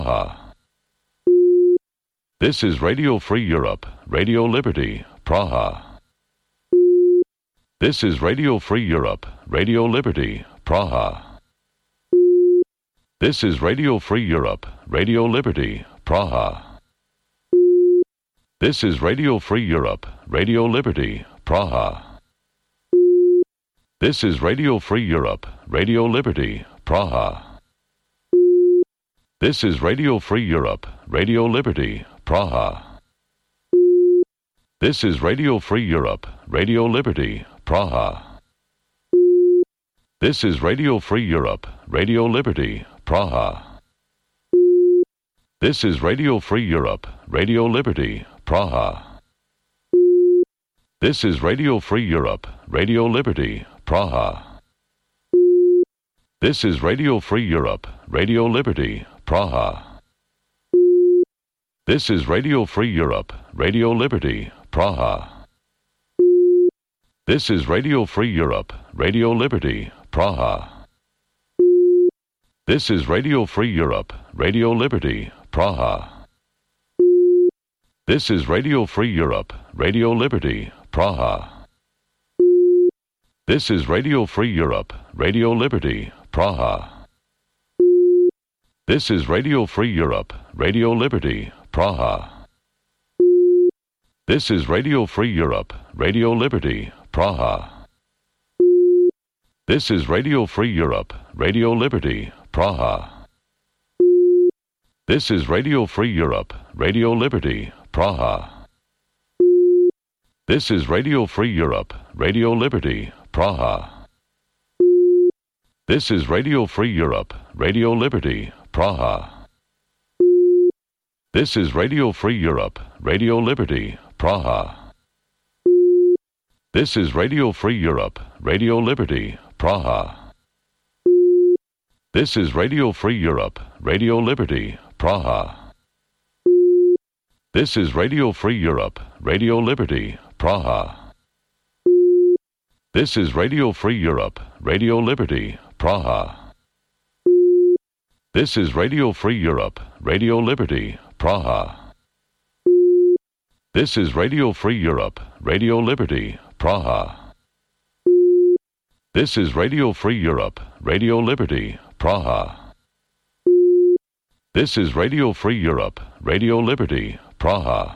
Praha. This is Radio Free Europe, Radio Liberty, Praha. This is Radio Free Europe, Radio Liberty, Praha. This is Radio Free Europe, Radio Liberty, Praha. This is Radio Free Europe, Radio Liberty, Praha. This is Radio Free Europe, Radio Liberty, Praha. This is Radio Free Europe, Radio Liberty, Praha. This is Radio Free Europe, Radio Liberty, Praha. This is Radio Free Europe, Radio Liberty, Praha. This is Radio Free Europe, Radio Liberty, Praha. This is Radio Free Europe, Radio Liberty, Praha. This is Radio Free Europe, Radio Liberty, Praha. This is Radio Free Europe, Radio Liberty, Praha. This is Radio Free Europe, Radio Liberty, Praha. This is Radio Free Europe, Radio Liberty, Praha. This is Radio Free Europe, Radio Liberty, Praha. This is Radio Free Europe, Radio Liberty, Praha. This is Radio Free Europe, Radio Liberty, Praha. This is Radio Free Europe, Radio Liberty, Praha. This is Radio Free Europe, Radio Liberty, Praha. This is Radio Free Europe, Radio Liberty, Praha. This is Radio Free Europe, Radio Liberty, Praha. This is Radio Free Europe, Radio Liberty, Praha. This is Radio Free Europe, Radio Liberty, Praha. This is Radio Free Europe, Radio Liberty, Praha. This is Radio Free Europe, Radio Liberty, Praha. This is Radio Free Europe, Radio Liberty, Praha. This is Radio Free Europe, Radio Liberty, Praha. This is Radio Free Europe, Radio Liberty, Praha. This is Radio Free Europe, Radio Liberty, Praha. This is Radio Free Europe, Radio Liberty, Praha. This is Radio Free Europe, Radio Liberty, Praha.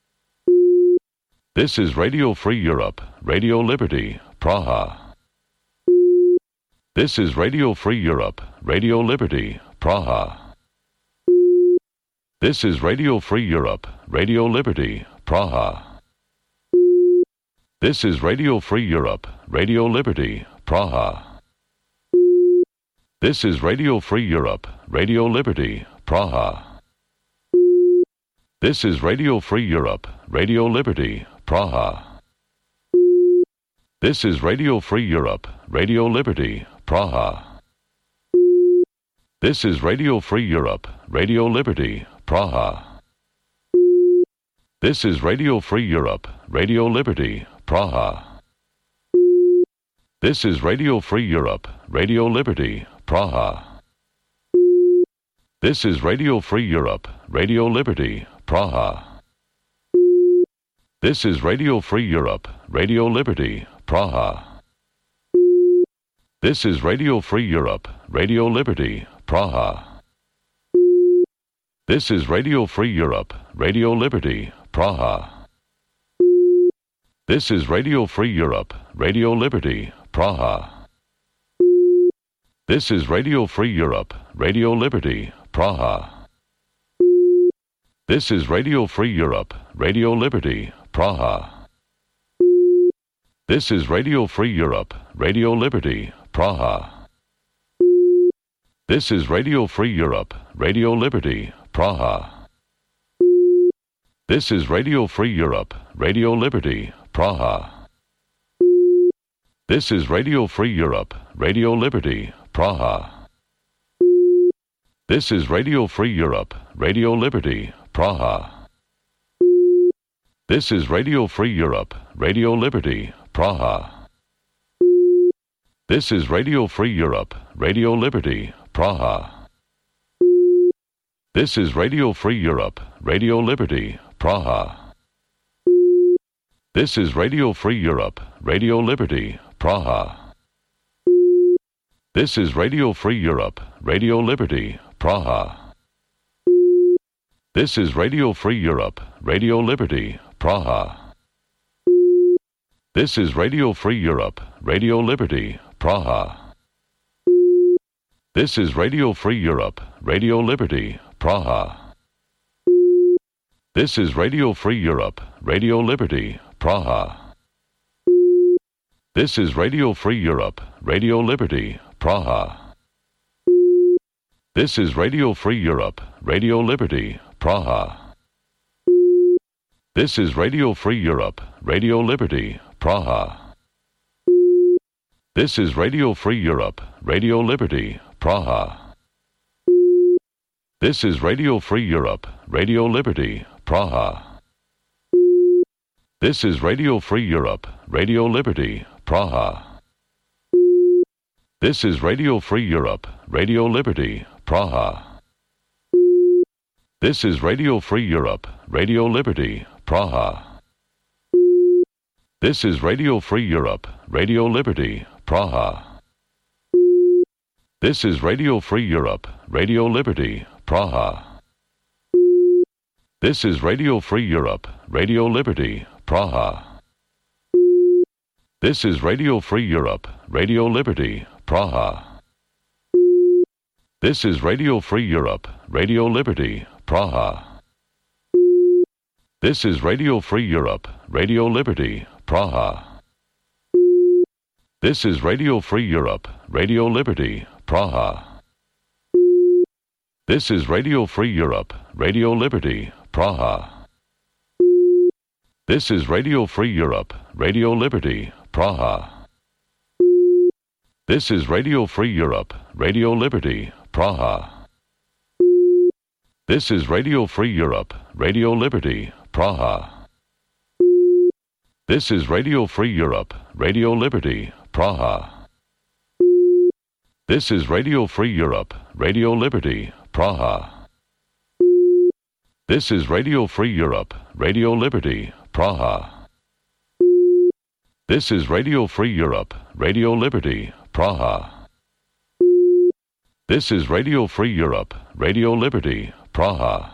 This is Radio Free Europe, Radio Liberty, Praha. This is Radio Free Europe, Radio Liberty, Praha. This is Radio Free Europe, Radio Liberty, Praha. This is Radio Free Europe, Radio Liberty, Praha. This is Radio Free Europe, Radio Liberty, Praha. This is Radio Free Europe, Radio Liberty, Praha. This is Radio Free Europe, Radio Liberty, Praha. This is Radio Free Europe, Radio Liberty, Praha. This is Radio Free Europe, Radio Liberty, Praha. This is Radio Free Europe, Radio Liberty, Praha. This is Radio Free Europe, Radio Liberty, Praha. This is Radio Free Europe, Radio Liberty, Praha. This is Radio Free Europe, Radio Liberty, Praha. This is Radio Free Europe, Radio Liberty, Praha. This is Radio Free Europe, Radio Liberty, Praha. This is Radio Free Europe, Radio Liberty, Praha. This is Radio Free Europe, Radio Liberty, Praha. This is Radio Free Europe, Radio Liberty, Praha. This is Radio Free Europe, Radio Liberty, Praha. This is Radio Free Europe, Radio Liberty, Praha. This is Radio Free Europe, Radio Liberty, Praha. This is Radio Free Europe, Radio Liberty, Praha. This is Radio Free Europe, Radio Liberty, Praha. This is Radio Free Europe, Radio Liberty, Praha. This is Radio Free Europe, Radio Liberty, Praha. This is Radio Free Europe, Radio Liberty, Praha. This is Radio Free Europe, Radio Liberty, Praha. This is Radio Free Europe, Radio Liberty, Praha. This is Radio Free Europe, Radio Liberty, Praha. This is Radio Free Europe, Radio Liberty, Praha. This is Radio Free Europe, Radio Liberty, Praha. This is Radio Free Europe, Radio Liberty, Praha. This is Radio Free Europe, Radio Liberty, Praha. This is Radio Free Europe, Radio Liberty, Praha. This is Radio Free Europe, Radio Liberty, Praha. This is Radio Free Europe, Radio Liberty, Praha. This is Radio Free Europe, Radio Liberty, Praha. This is Radio Free Europe, Radio Liberty, Praha. This is Radio Free Europe, Radio Liberty, Praha. This is Radio Free Europe, Radio Liberty, Praha. This is Radio Free Europe, Radio Liberty, Praha. This is Radio Free Europe, Radio Liberty, Praha. This is Radio Free Europe, Radio Liberty, Praha. This is Radio Free Europe, Radio Liberty, Praha. This is Radio Free Europe, Radio Liberty, Praha. This is Radio Free Europe, Radio Liberty, Praha. This is Radio Free Europe, Radio Liberty, Praha. This is Radio Free Europe, Radio Liberty, Praha. This is Radio Free Europe, Radio Liberty, Praha. This is Radio Free Europe, Radio Liberty, Praha. This is Radio Free Europe, Radio Liberty, Praha. This is Radio Free Europe, Radio Liberty, Praha. This is Radio Free Europe, Radio Liberty, Praha. This is Radio Free Europe, Radio Liberty, Praha. This is Radio Free Europe, Radio Liberty, Praha.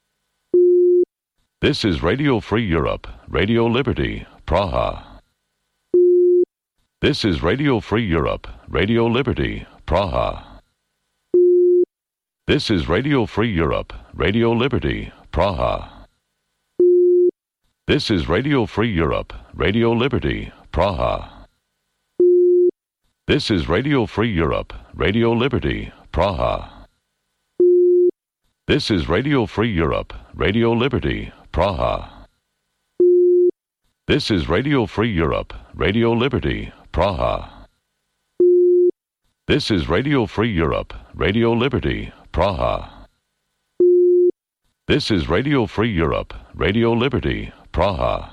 This is Radio Free Europe, Radio Liberty, Praha. This is Radio Free Europe, Radio Liberty, Praha. This is Radio Free Europe, Radio Liberty, Praha. This is Radio Free Europe, Radio Liberty, Praha. This is Radio Free Europe, Radio Liberty, Praha. This is Radio Free Europe, Radio Liberty, Praha. This is Radio Free Europe, Radio Liberty, Praha. This is Radio Free Europe, Radio Liberty, Praha. This is Radio Free Europe, Radio Liberty, Praha.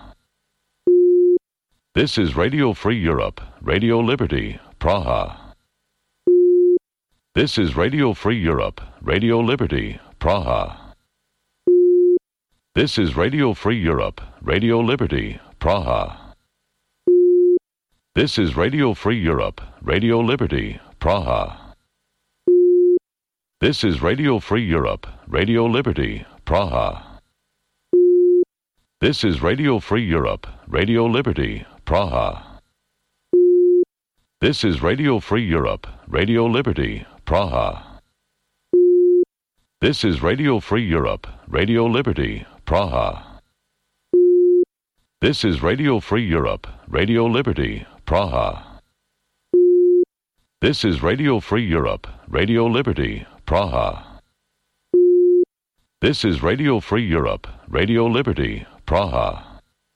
This is Radio Free Europe, Radio Liberty, Praha. This is Radio Free Europe, Radio Liberty, Praha. This is Radio Free Europe, Radio Liberty, Praha. This is Radio Free Europe, Radio Liberty, Praha. This is Radio Free Europe, Radio Liberty, Praha. This is Radio Free Europe, Radio Liberty, Praha. This is Radio Free Europe, Radio Liberty, Praha. This is Radio Free Europe, Radio Liberty, Praha. This is Radio Free Europe, Radio Liberty, Praha. This is Radio Free Europe, Radio Liberty, Praha. This is Radio Free Europe, Radio Liberty, Praha.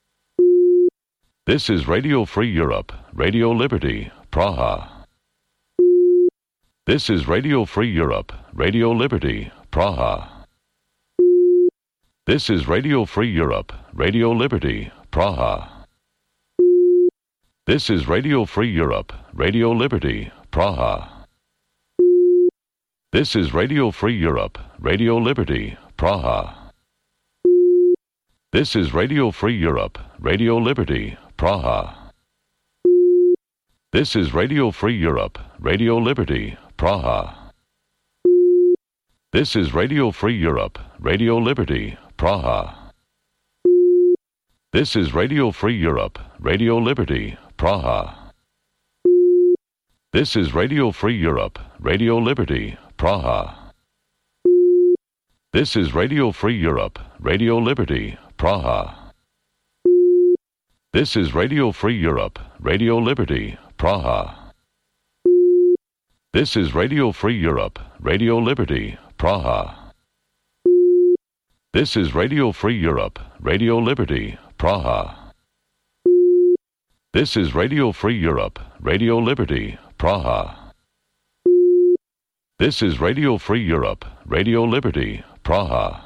This is Radio Free Europe, Radio Liberty, Praha. This is Radio Free Europe, Radio Liberty, Praha. This is Radio Free Europe, Radio Liberty, Praha. This is Radio Free Europe, Radio Liberty, Praha. This is Radio Free Europe, Radio Liberty, Praha. This is Radio Free Europe, Radio Liberty, Praha. This is Radio Free Europe, Radio Liberty, Praha. This is Radio Free Europe, Radio Liberty, Praha. This is Radio Free Europe, Radio Liberty, Praha. This is Radio Free Europe, Radio Liberty, Praha. This is Radio Free Europe, Radio Liberty, Praha. This is Radio Free Europe, Radio Liberty, Praha. This is Radio Free Europe, Radio Liberty, Praha. This is Radio Free Europe, Radio Liberty, Praha. This is Radio Free Europe, Radio Liberty, Praha. This is Radio Free Europe, Radio Liberty, Praha.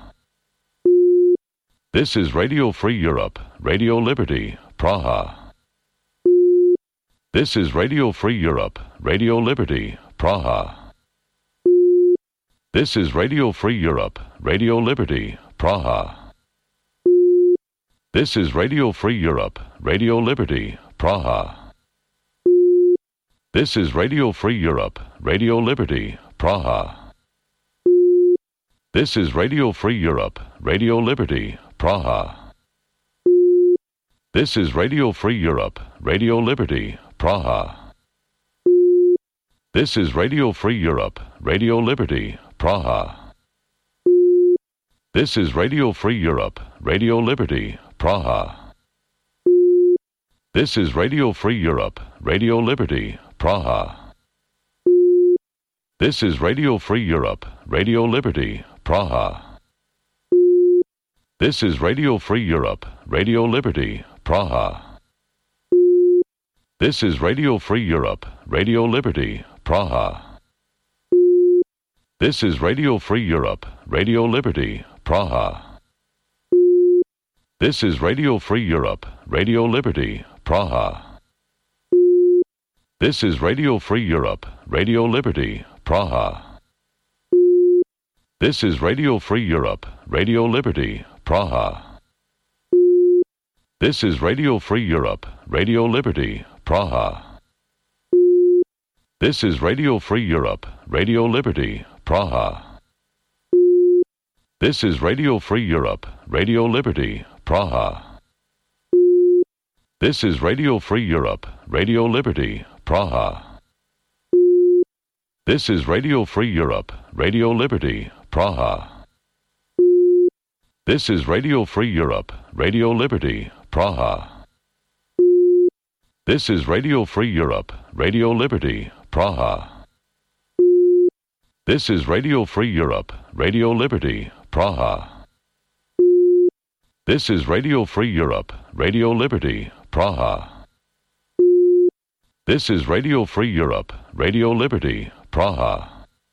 This is Radio Free Europe, Radio Liberty, Praha. This is Radio Free Europe, Radio Liberty, Praha. This is Radio Free Europe, Radio Liberty, Praha. This is Radio Free Europe, Radio Liberty, Praha. This is Radio Free Europe, Radio Liberty, Praha. This is Radio Free Europe, Radio Liberty, Praha. This is Radio Free Europe, Radio Liberty, Praha. This is Radio Free Europe, Radio Liberty, Praha. This is Radio Free Europe, Radio Liberty, Praha. This is Radio Free Europe, Radio Liberty, Praha. This is Radio Free Europe, Radio Liberty, Praha. This is Radio Free Europe, Radio Liberty, Praha. This is Radio Free Europe, Radio Liberty, Praha. This is Radio Free Europe, Radio Liberty, Praha. This is Radio Free Europe, Radio Liberty, Praha. This is Radio Free Europe, Radio Liberty, Praha. This is Radio Free Europe, Radio Liberty, Praha. This is Radio Free Europe, Radio Liberty, Praha. This is Radio Free Europe, Radio Liberty, Praha. This is Radio Free Europe, Radio Liberty, Praha. This is Radio Free Europe, Radio Liberty, Praha. This is Radio Free Europe, Radio Liberty, Praha. This is Radio Free Europe, Radio Liberty, Praha. This is Radio Free Europe, Radio Liberty, Praha. This is Radio Free Europe, Radio Liberty, Praha. This is Radio Free Europe, Radio Liberty, Praha. This is Radio Free Europe, Radio Liberty, Praha.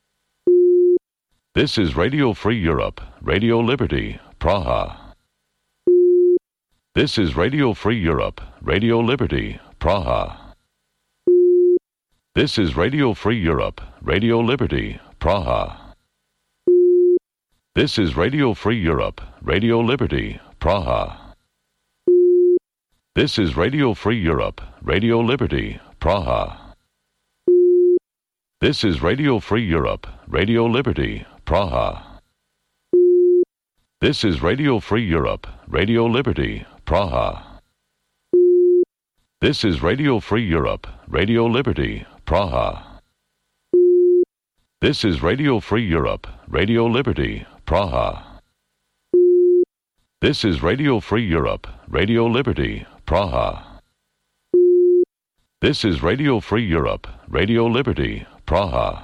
This is Radio Free Europe, Radio Liberty, Praha. This is Radio Free Europe, Radio Liberty, Praha. This is Radio Free Europe, Radio Liberty, Praha. This is Radio Free Europe, Radio Liberty, Praha. This is Radio Free Europe, Radio Liberty, Praha. This is Radio Free Europe, Radio Liberty, Praha. This is Radio Free Europe, Radio Liberty, Praha. This is Radio Free Europe, Radio Liberty, Praha. This is Radio Free Europe, Radio Liberty, Praha. This is Radio Free Europe, Radio Liberty, Praha. This is Radio Free Europe, Radio Liberty, Praha.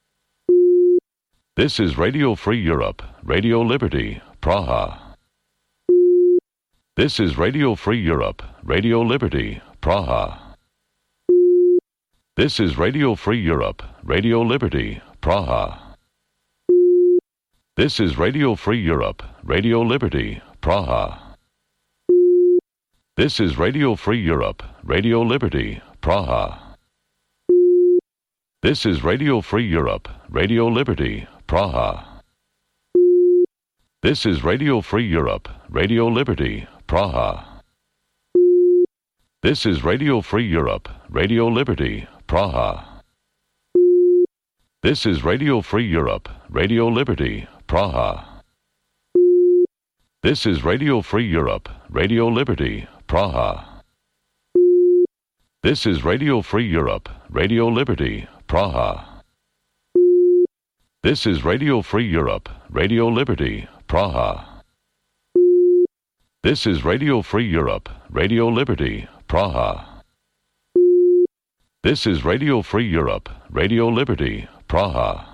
This is Radio Free Europe, Radio Liberty, Praha. This is Radio Free Europe, Radio Liberty, Praha. This is Radio Free Europe, Radio Liberty, Praha. This is Radio Free Europe, Radio Liberty, Praha. This is Radio Free Europe, Radio Liberty, Praha. This is Radio Free Europe, Radio Liberty, Praha. This is Radio Free Europe, Radio Liberty, Praha. This is Radio Free Europe, Radio Liberty, Praha. This is Radio Free Europe, Radio Liberty, Praha. This is Radio Free Europe, Radio Liberty, Praha. This is Radio Free Europe, Radio Liberty, Praha. This is Radio Free Europe, Radio Liberty, Praha. This is Radio Free Europe, Radio Liberty, Praha. This is Radio Free Europe, Radio Liberty, Praha.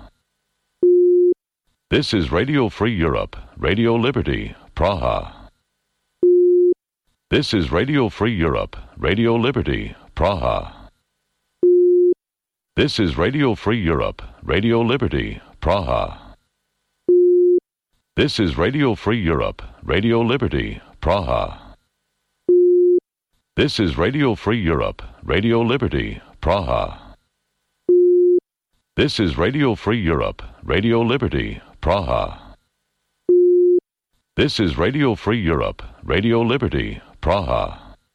This is Radio Free Europe, Radio Liberty, Praha. This is Radio Free Europe, Radio Liberty, Praha. This is Radio Free Europe, Radio Liberty, Praha. This is Radio Free Europe, Radio Liberty, Praha. This is Radio Free Europe, Radio Liberty, Praha. This is Radio Free Europe, Radio Liberty, Praha. This is Radio Free Europe, Radio Liberty, Praha.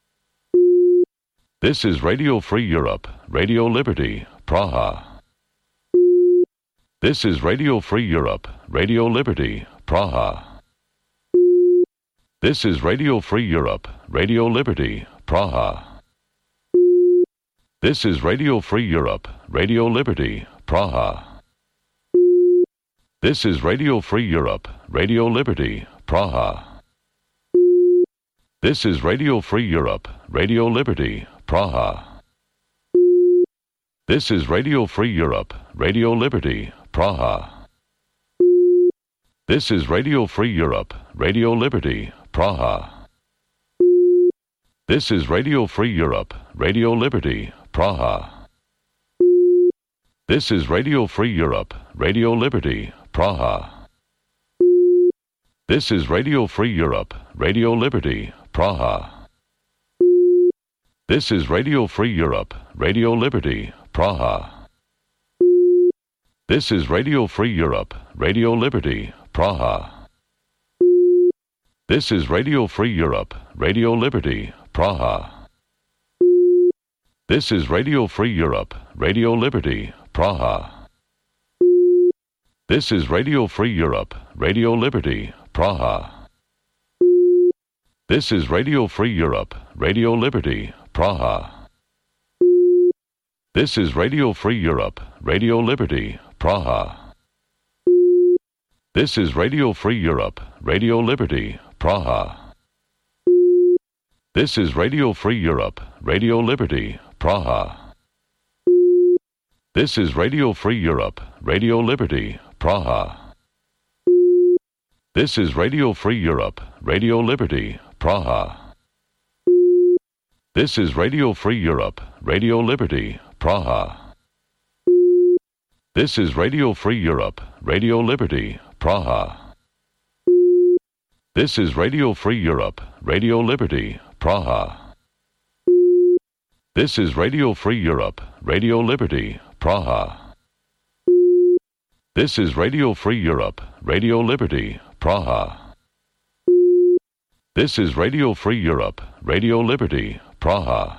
This is Radio Free Europe, Radio Liberty, Praha. This is Radio Free Europe, Radio Liberty, Praha. This is Radio Free Europe, Radio Liberty, Praha. This is Radio Free Europe, Radio Liberty, Praha. This is Radio Free Europe, Radio Liberty, Praha. This is Radio Free Europe, Radio Liberty, Praha. This is Radio Free Europe, Radio Liberty, Praha. This is Radio Free Europe, Radio Liberty, Praha. This is Radio Free Europe, Radio Liberty, Praha. This is Radio Free Europe, Radio Liberty, Praha. This is Radio Free Europe, Radio Liberty, Praha. This is Radio Free Europe, Radio Liberty, Praha. This is Radio Free Europe, Radio Liberty, Praha. This is Radio Free Europe, Radio Liberty, Praha. This is Radio Free Europe, Radio Liberty, Praha. This is Radio Free Europe, Radio Liberty, Praha. This is Radio Free Europe, Radio Liberty, Praha. This is Radio Free Europe, Radio Liberty, Praha. This is Radio Free Europe, Radio Liberty, Praha. This is Radio Free Europe, Radio Liberty, Praha. This is Radio Free Europe, Radio Liberty, Praha. This is Radio Free Europe, Radio Liberty, Praha. This is Radio Free Europe, Radio Liberty, Praha. This is Radio Free Europe, Radio Liberty, Praha. This is Radio Free Europe, Radio Liberty, Praha. This is Radio Free Europe, Radio Liberty, Praha. This is Radio Free Europe, Radio Liberty, Praha. This is Radio Free Europe, Radio Liberty, Praha.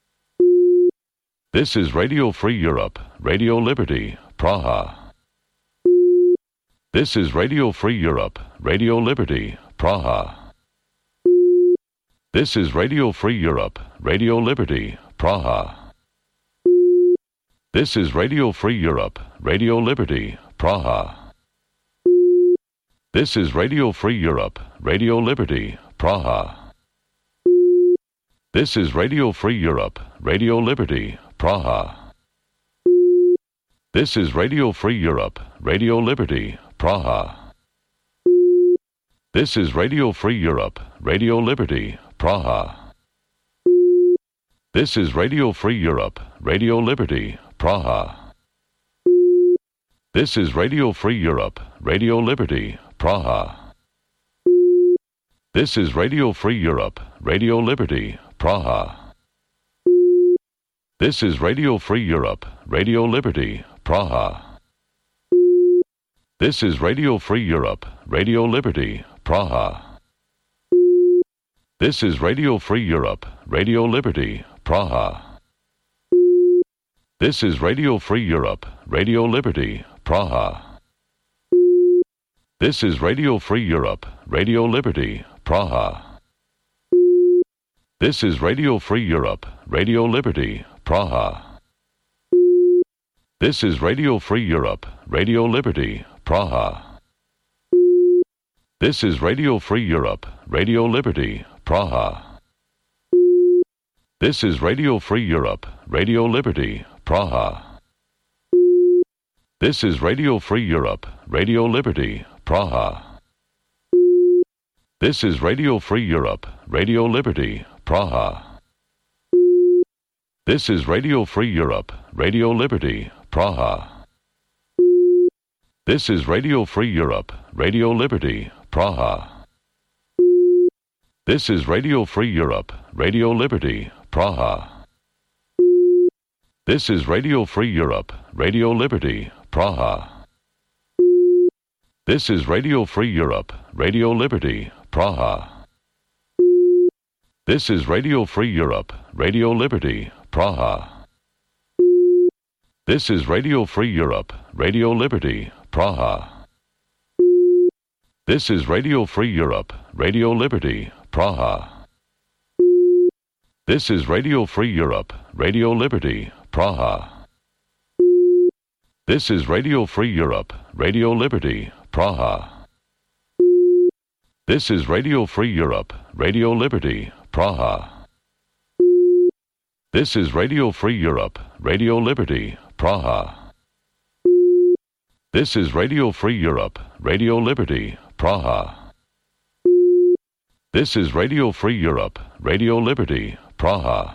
This is Radio Free Europe, Radio Liberty, Praha. This is Radio Free Europe, Radio Liberty, Praha. This is Radio Free Europe, Radio Liberty, Praha. This is Radio Free Europe, Radio Liberty, Praha. This is Radio Free Europe, Radio Liberty, Praha. This is Radio Free Europe, Radio Liberty, Praha. This is Radio Free Europe, Radio Liberty, Praha. This is Radio Free Europe, Radio Liberty, Praha. This is Radio Free Europe, Radio Liberty, Praha. This is Radio Free Europe, Radio Liberty, Praha. This is Radio Free Europe, Radio Liberty, Praha. This is Radio Free Europe, Radio Liberty, Praha. This is Radio Free Europe, Radio Liberty, Praha. This is Radio Free Europe, Radio Liberty, Praha. This is Radio Free Europe, Radio Liberty, Praha. This is Radio Free Europe, Radio Liberty, Praha. This is Radio Free Europe, Radio Liberty, Praha. This is Radio Free Europe, Radio Liberty, Praha. This is Radio Free Europe, Radio Liberty, Praha. This is Radio Free Europe, Radio Liberty, Praha. This is Radio Free Europe, Radio Liberty, Praha. This is Radio Free Europe, Radio Liberty, Praha. This is Radio Free Europe, Radio Liberty, Praha. This is Radio Free Europe, Radio Liberty, Praha. This is Radio Free Europe, Radio Liberty, Praha. This is Radio Free Europe, Radio Liberty, Praha. This is Radio Free Europe, Radio Liberty, Praha. This is Radio Free Europe, Radio Liberty, Praha. This is Radio Free Europe, Radio Liberty, Praha. This is Radio Free Europe, Radio Liberty, Praha. This is Radio Free Europe, Radio Liberty, Praha. This is Radio Free Europe, Radio Liberty, Praha. This is Radio Free Europe, Radio Liberty, Praha. This is Radio Free Europe, Radio Liberty, Praha. This is Radio Free Europe, Radio Liberty, Praha. This is Radio Free Europe, Radio Liberty, Praha.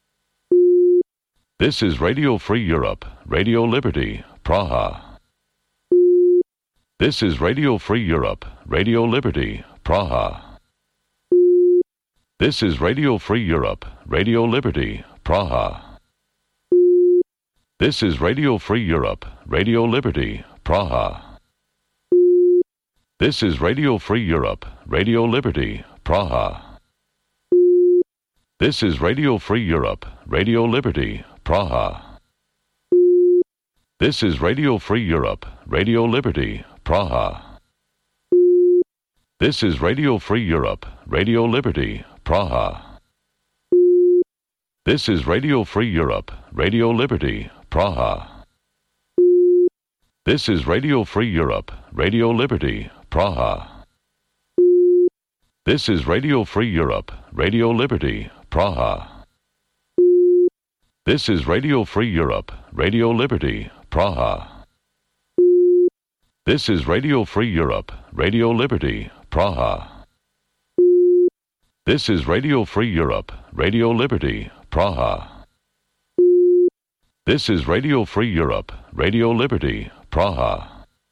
This is Radio Free Europe, Radio Liberty, Praha. This is Radio Free Europe, Radio Liberty, Praha. This is Radio Free Europe, Radio Liberty, Praha. This is Radio Free Europe, Radio Liberty, Praha. This is Radio Free Europe, Radio Liberty, Praha. This is Radio Free Europe, Radio Liberty, Praha. This is Radio Free Europe, Radio Liberty, Praha. This is Radio Free Europe, Radio Liberty, Praha. This is Radio Free Europe, Radio Liberty, Praha. This is Radio Free Europe, Radio Liberty, Praha. This is Radio Free Europe, Radio Liberty, Praha. This is Radio Free Europe, Radio Liberty, Praha. This is Radio Free Europe, Radio Liberty, Praha. This is Radio Free Europe, Radio Liberty, Praha. This is Radio Free Europe, Radio Liberty, Praha.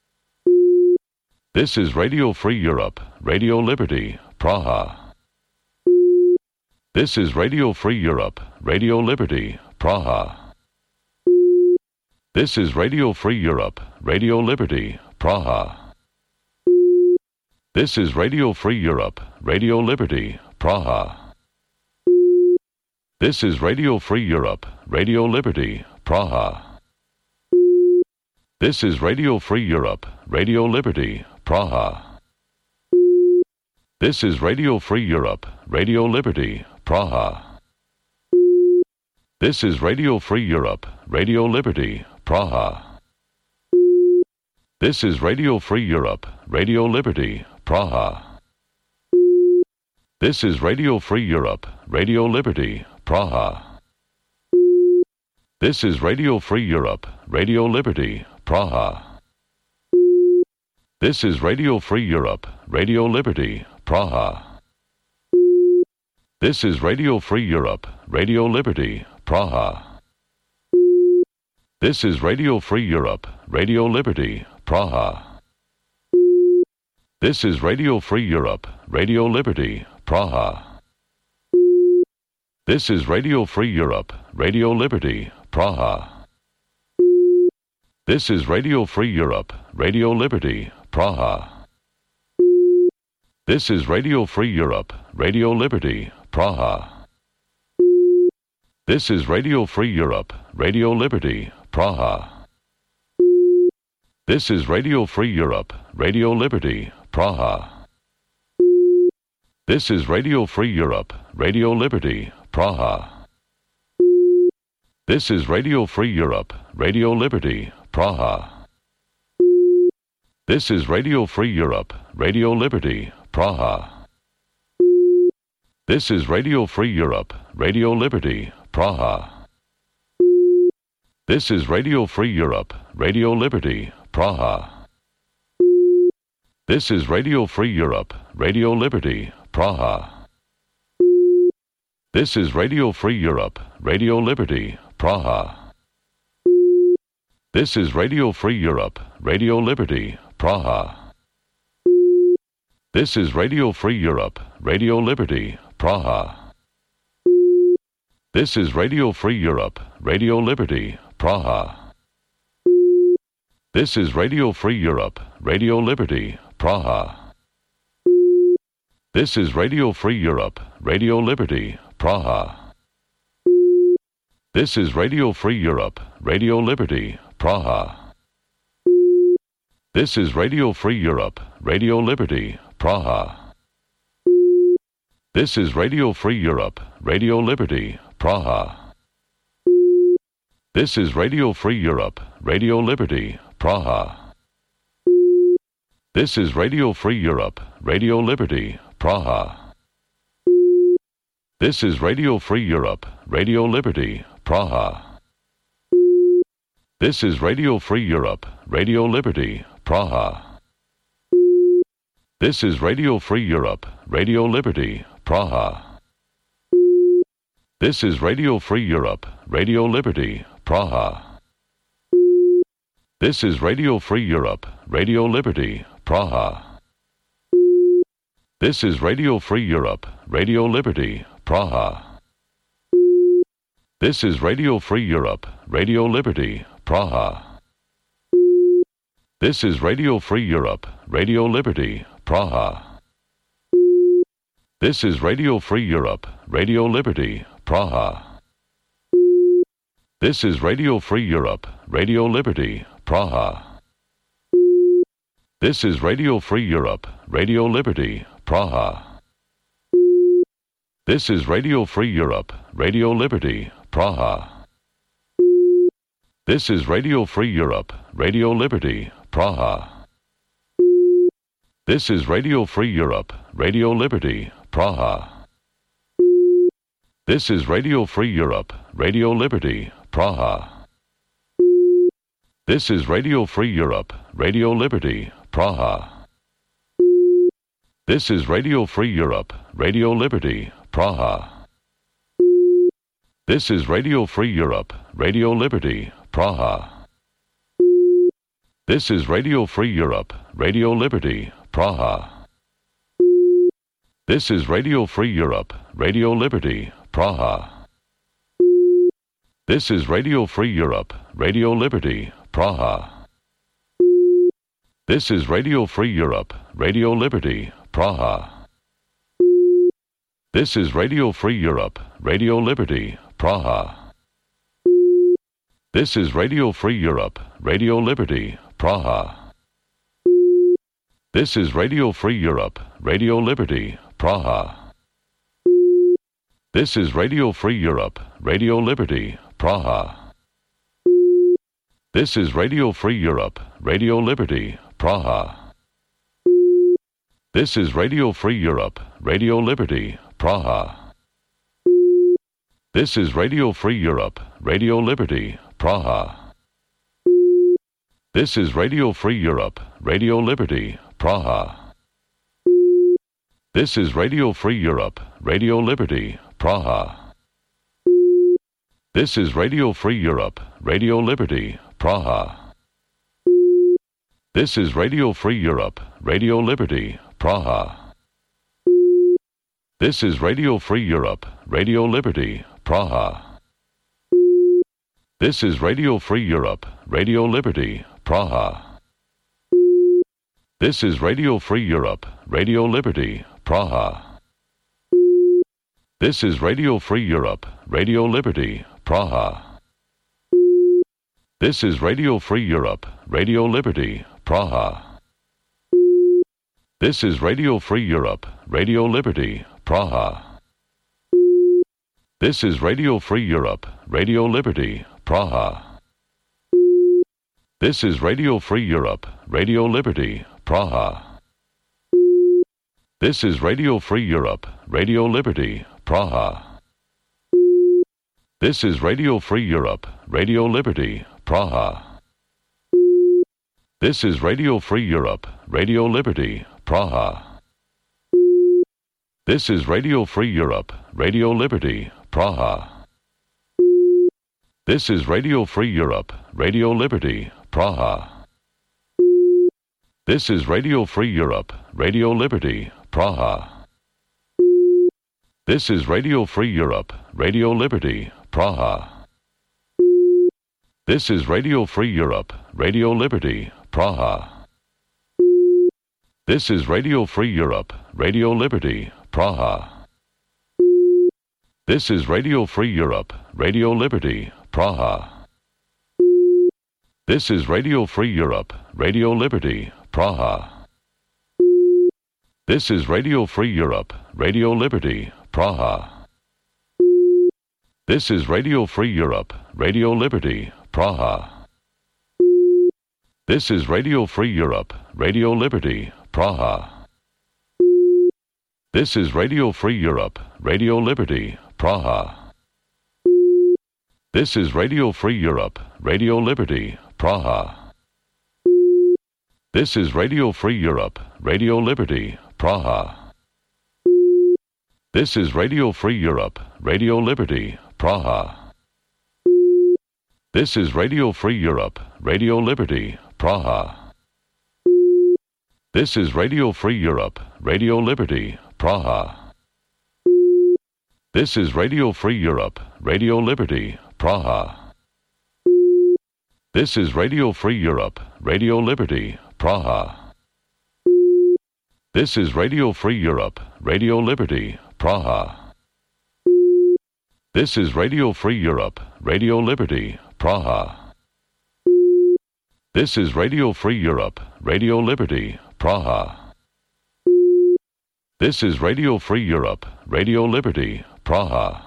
This is Radio Free Europe, Radio Liberty, Praha. This is Radio Free Europe, Radio Liberty, Praha. This is Radio Free Europe, Radio Liberty, Praha. This is Radio Free Europe, Radio Liberty, Praha. This is Radio Free Europe, Radio Liberty, Praha. This is Radio Free Europe, Radio Liberty, Praha. This is Radio Free Europe, Radio Liberty, Praha. This is Radio Free Europe, Radio Liberty, Praha. This is Radio Free Europe, Radio Liberty, Praha. This is Radio Free Europe, Radio Liberty, Praha. This is Radio Free Europe, Radio Liberty, Praha. This is Radio Free Europe, Radio Liberty, Praha. This is Radio Free Europe, Radio Liberty, Praha. This is Radio Free Europe, Radio Liberty, Praha. This is Radio Free Europe, Radio Liberty, Praha. This is Radio Free Europe, Radio Liberty, Praha. This is Radio Free Europe, Radio Liberty, Praha. This is Radio Free Europe, Radio Liberty, Praha. This is Radio Free Europe, Radio Liberty, Praha. This is Radio Free Europe, Radio Liberty, Praha. This is Radio Free Europe, Radio Liberty, Praha. This is Radio Free Europe, Radio Liberty, Praha. This is Radio Free Europe, Radio Liberty, Praha. This is Radio Free Europe, Radio Liberty, Praha. This is Radio Free Europe, Radio Liberty, Praha. This is Radio Free Europe, Radio Liberty, Praha. This is Radio Free Europe, Radio Liberty, Praha. This is Radio Free Europe, Radio Liberty, Praha. This is Radio Free Europe, Radio Liberty, Praha. This is Radio Free Europe, Radio Liberty, Praha. This is Radio Free Europe, Radio Liberty, Praha. This is Radio Free Europe, Radio Liberty, Praha. This is Radio Free Europe, Radio Liberty, Praha. This is Radio Free Europe, Radio Liberty, Praha. This is Radio Free Europe, Radio Liberty, Praha. This is Radio Free Europe, Radio Liberty, Praha. This is Radio Free Europe, Radio Liberty, Praha. This is Radio Free Europe, Radio Liberty, Praha. This is Radio Free Europe, Radio Liberty, Praha. This is Radio Free Europe, Radio Liberty, Praha. This is Radio Free Europe, Radio Liberty, Praha. This is Radio Free Europe, Radio Liberty, Praha. This is Radio Free Europe, Radio Liberty, Praha. This is Radio Free Europe, Radio Liberty, Praha. This is Radio Free Europe, Radio Liberty, Praha. This is Radio Free Europe, Radio Liberty, Praha. This is Radio Free Europe, Radio Liberty, Praha. This is Radio Free Europe, Radio Liberty, Praha. This is Radio Free Europe, Radio Liberty, Praha. This is Radio Free Europe, Radio Liberty, Praha. This is Radio Free Europe, Radio Liberty, Praha. This is Radio Free Europe, Radio Liberty, Praha. This is Radio Free Europe, Radio Liberty, Praha. This is Radio Free Europe, Radio Liberty, Praha. This is Radio Free Europe, Radio Liberty, Praha. This is Radio Free Europe, Radio Liberty, Praha. This is Radio Free Europe, Radio Liberty, Praha. This is Radio Free Europe, Radio Liberty, Praha. This is Radio Free Europe, Radio Liberty, Praha. This is Radio Free Europe, Radio Liberty, Praha. This is Radio Free Europe, Radio Liberty, Praha. This is Radio Free Europe, Radio Liberty, Praha. This is Radio Free Europe, Radio Liberty, Praha. This is Radio Free Europe, Radio Liberty, Praha. This is Radio Free Europe, Radio Liberty, Praha. This is Radio Free Europe, Radio Liberty, Praha. This is Radio Free Europe, Radio Liberty, Praha. This is Radio Free Europe, Radio Liberty, Praha. This is Radio Free Europe, Radio Liberty, Praha. This is Radio Free Europe, Radio Liberty, Praha. This is Radio Free Europe, Radio Liberty, Praha. This is Radio Free Europe, Radio Liberty, Praha. This is Radio Free Europe, Radio Liberty, Praha. This is Radio Free Europe, Radio Liberty, Praha. This is Radio Free Europe, Radio Liberty, Praha. This is Radio Free Europe, Radio Liberty, Praha. This is Radio Free Europe, Radio Liberty, Praha. This is Radio Free Europe, Radio Liberty, Praha. This is Radio Free Europe, Radio Liberty, Praha. This is Radio Free Europe, Radio Liberty, Praha. This is Radio Free Europe, Radio Liberty, Praha. This is Radio Free Europe, Radio Liberty, Praha. This is Radio Free Europe, Radio Liberty, Praha. This is Radio Free Europe, Radio Liberty, Praha. This is Radio Free Europe, Radio Liberty, Praha. This is Radio Free Europe, Radio Liberty, Praha. This is Radio Free Europe, Radio Liberty, Praha. This is Radio Free Europe, Radio Liberty, Praha. This is Radio Free Europe, Radio Liberty, Praha. This is Radio Free Europe, Radio Liberty, Praha. This is Radio Free Europe, Radio Liberty, Praha. This is Radio Free Europe, Radio Liberty, Praha. This is Radio Free Europe, Radio Liberty, Praha. This is Radio Free Europe, Radio Liberty, Praha. This is Radio Free Europe, Radio Liberty, Praha. This is Radio Free Europe, Radio Liberty, Praha. This is Radio Free Europe, Radio Liberty, Praha. This is Radio Free Europe, Radio Liberty, Praha. This is Radio Free Europe, Radio Liberty, Praha. This is Radio Free Europe, Radio Liberty, Praha. This is Radio Free Europe, Radio Liberty, Praha. This is Radio Free Europe, Radio Liberty, Praha. This is Radio Free Europe, Radio Liberty, Praha. This is Radio Free Europe, Radio Liberty, Praha.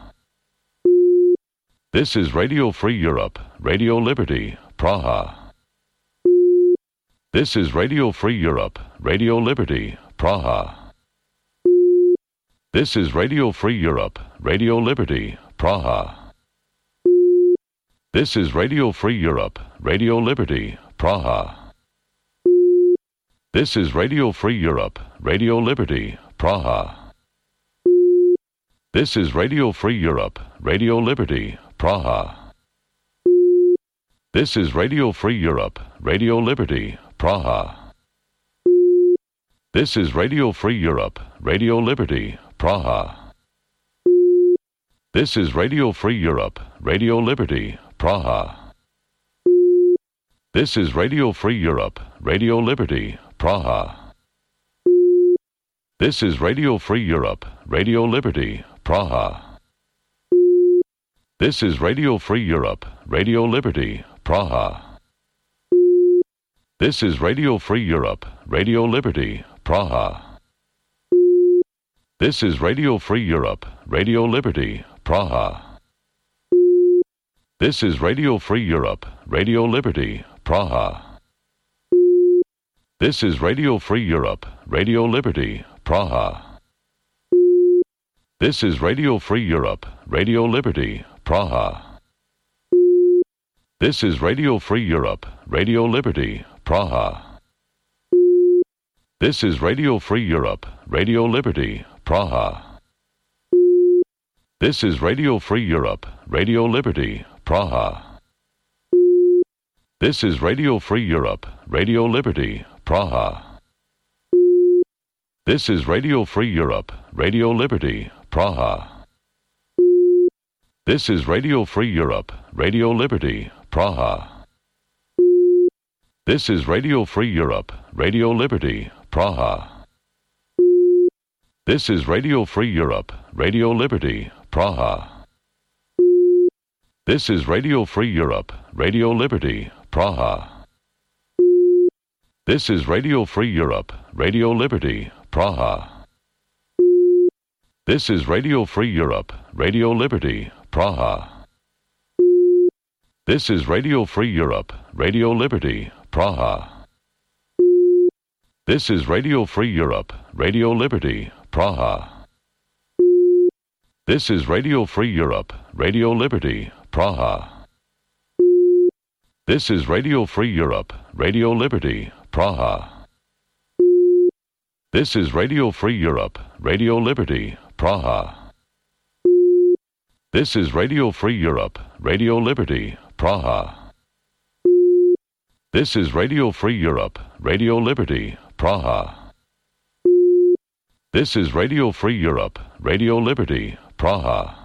This is Radio Free Europe, Radio Liberty, Praha. This is Radio Free Europe, Radio Liberty, Praha. This is Radio Free Europe, Radio Liberty, Praha. This is Radio Free Europe, Radio Liberty, Praha. This is Radio Free Europe, Radio Liberty, Praha. This is Radio Free Europe, Radio Liberty, Praha. This is Radio Free Europe, Radio Liberty, Praha. This is Radio Free Europe, Radio Liberty, Praha. This is Radio Free Europe, Radio Liberty, Praha. This is Radio Free Europe, Radio Liberty, Praha. This is Radio Free Europe, Radio Liberty, Praha. This is Radio Free Europe, Radio Liberty, Praha. This is Radio Free Europe, Radio Liberty, Praha. This is Radio Free Europe, Radio Liberty, Praha. This is Radio Free Europe, Radio Liberty, Praha. This is Radio Free Europe, Radio Liberty, Praha. This is Radio Free Europe, Radio Liberty, Praha. This is Radio Free Europe, Radio Liberty, Praha. This is Radio Free Europe, Radio Liberty, Praha. This is Radio Free Europe, Radio Liberty, Praha. This is Radio Free Europe, Radio Liberty, Praha. This is Radio Free Europe, Radio Liberty, Praha. This is Radio Free Europe, Radio Liberty, Praha. This is Radio Free Europe, Radio Liberty, Praha. This is Radio Free Europe, Radio Liberty, Praha. This is Radio Free Europe, Radio Liberty, Praha. This is Radio Free Europe, Radio Liberty, Praha. This is Radio Free Europe, Radio Liberty, Praha. This is Radio Free Europe, Radio Liberty, Praha. This is Radio Free Europe, Radio Liberty, Praha. This is Radio Free Europe, Radio Liberty, Praha. This is Radio Free Europe, Radio Liberty, Praha. This is Radio Free Europe, Radio Liberty, Praha. This is Radio Free Europe, Radio Liberty, Praha. This is Radio Free Europe, Radio Liberty, Praha. This is Radio Free Europe, Radio Liberty, Praha.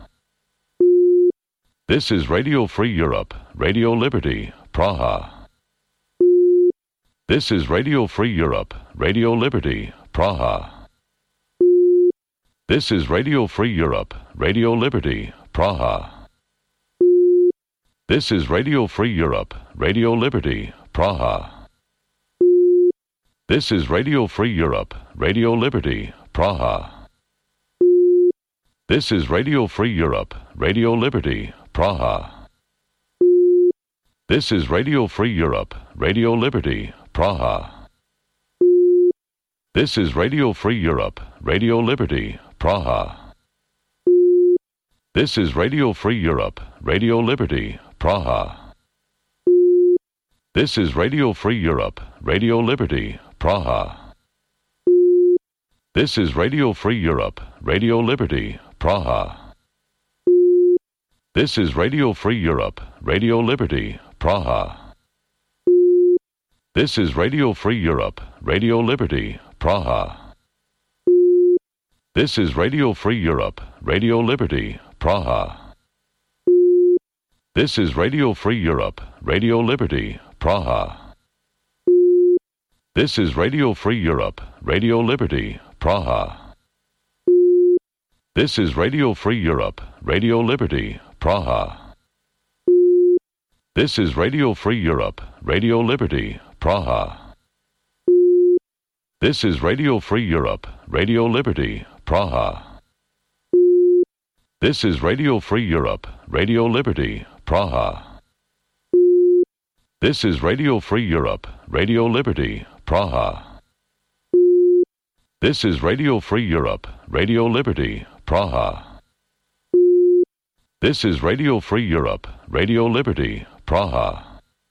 This is Radio Free Europe, Radio Liberty, Praha. This is Radio Free Europe, Radio Liberty, Praha. This is Radio Free Europe, Radio Liberty, Praha. This is Radio Free Europe, Radio Liberty, Praha. This is Radio Free Europe, Radio Liberty, Praha. This is Radio Free Europe, Radio Liberty, Praha. This is Radio Free Europe, Radio Liberty, Praha. This is Radio Free Europe, Radio Liberty, Praha. This is Radio Free Europe, Radio Liberty, Praha. This is Radio Free Europe, Radio Liberty, Praha. This is Radio Free Europe, Radio Liberty, Praha. This is Radio Free Europe, Radio Liberty, Praha. This is Radio Free Europe, Radio Liberty, Praha. This is Radio Free Europe, Radio Liberty, Praha. This is Radio Free Europe, Radio Liberty, Praha. This is Radio Free Europe, Radio Liberty, Praha. This is Radio Free Europe, Radio Liberty, Praha. This is Radio Free Europe, Radio Liberty, Praha. This is Radio Free Europe, Radio Liberty, Praha. This is Radio Free Europe, Radio Liberty, Praha. This is Radio Free Europe, Radio Liberty, Praha. This is Radio Free Europe, Radio Liberty, Praha. This is Radio Free Europe, Radio Liberty, Praha.